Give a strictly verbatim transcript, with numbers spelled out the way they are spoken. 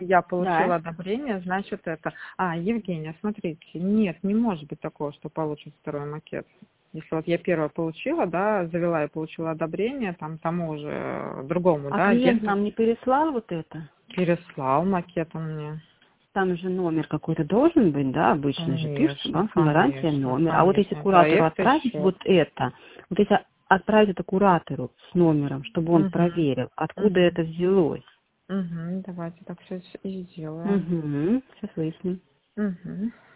я получила Да. одобрение, значит это. А, Евгения, смотрите, нет, не может быть такого, что получит второй макет. Если вот я первое получила, да, завела и получила одобрение, там тому же э, другому, А да, клиент агенту нам не переслал вот это? переслал макет он мне. Там же номер какой-то должен быть, да, обычно же пишут, Конечно, банковская гарантия, конечно, номер. А вот если конечно. куратору Проект и отправить счет. вот это, вот если отправить это куратору с номером, чтобы он Угу. проверил, откуда Угу. это взялось. Угу. Давайте так все и сделаем. Угу. Сейчас выясним. Угу.